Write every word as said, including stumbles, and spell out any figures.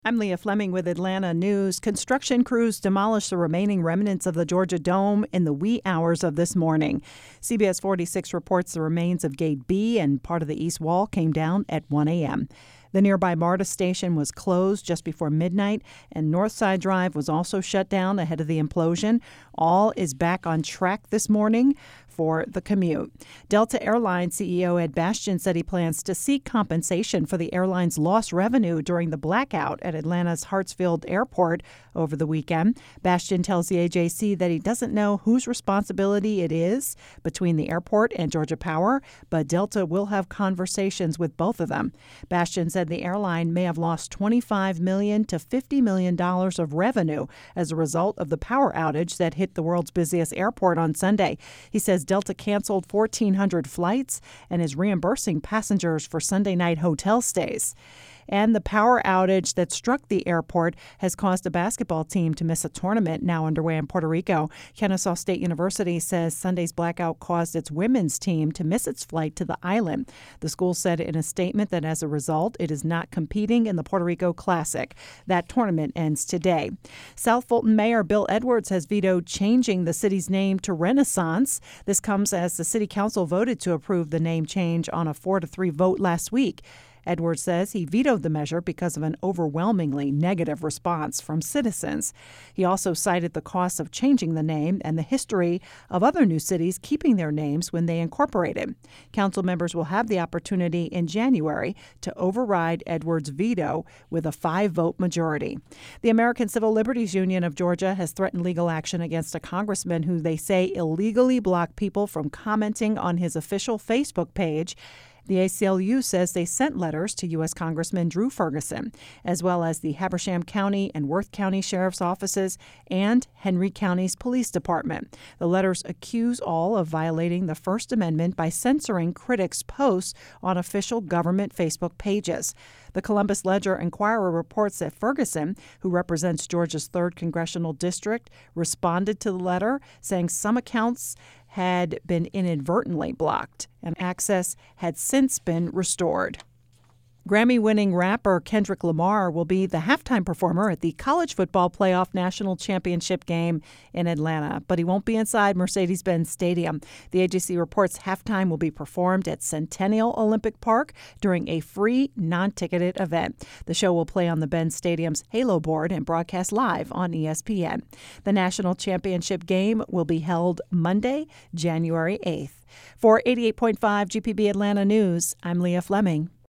I'm Leah Fleming with Atlanta News. Construction crews demolished the remaining remnants of the Georgia Dome in the wee hours of this morning. C B S forty-six reports the remains of Gate B and part of the east wall came down at one a.m. The nearby MARTA station was closed just before midnight, and Northside Drive was also shut down ahead of the implosion. All is back on track this morning for the commute. Delta Airlines C E O Ed Bastian said he plans to seek compensation for the airline's lost revenue during the blackout at Atlanta's Hartsfield Airport over the weekend. Bastian tells the A J C that he doesn't know whose responsibility it is between the airport and Georgia Power, but Delta will have conversations with both of them. Bastian said the airline may have lost twenty-five million dollars to fifty million dollars of revenue as a result of the power outage that hit the world's busiest airport on Sunday. He says Delta canceled fourteen hundred flights and is reimbursing passengers for Sunday night hotel stays. And the power outage that struck the airport has caused a basketball team to miss a tournament now underway in Puerto Rico. Kennesaw State University says Sunday's blackout caused its women's team to miss its flight to the island. The school said in a statement that as a result, it is not competing in the Puerto Rico Classic. That tournament ends today. South Fulton Mayor Bill Edwards has vetoed changing the city's name to Renaissance. This comes as the city council voted to approve the name change on a four to three vote last week. Edwards says he vetoed the measure because of an overwhelmingly negative response from citizens. He also cited the cost of changing the name and the history of other new cities keeping their names when they incorporated. Council members will have the opportunity in January to override Edwards' veto with a five-vote majority. The American Civil Liberties Union of Georgia has threatened legal action against a congressman who they say illegally blocked people from commenting on his official Facebook page. The A C L U says they sent letters to U S Congressman Drew Ferguson, as well as the Habersham County and Worth County Sheriff's offices and Henry County's Police Department. The letters accuse all of violating the First Amendment by censoring critics' posts on official government Facebook pages. The Columbus Ledger-Inquirer reports that Ferguson, who represents Georgia's third congressional district, responded to the letter, saying some accounts had been inadvertently blocked and access had since been restored. Grammy-winning rapper Kendrick Lamar will be the halftime performer at the College Football Playoff National Championship game in Atlanta, but he won't be inside Mercedes-Benz Stadium. The A J C reports halftime will be performed at Centennial Olympic Park during a free, non-ticketed event. The show will play on the Benz Stadium's Halo board and broadcast live on E S P N. The National Championship game will be held Monday, January eighth. For eighty-eight point five G P B Atlanta News, I'm Leah Fleming.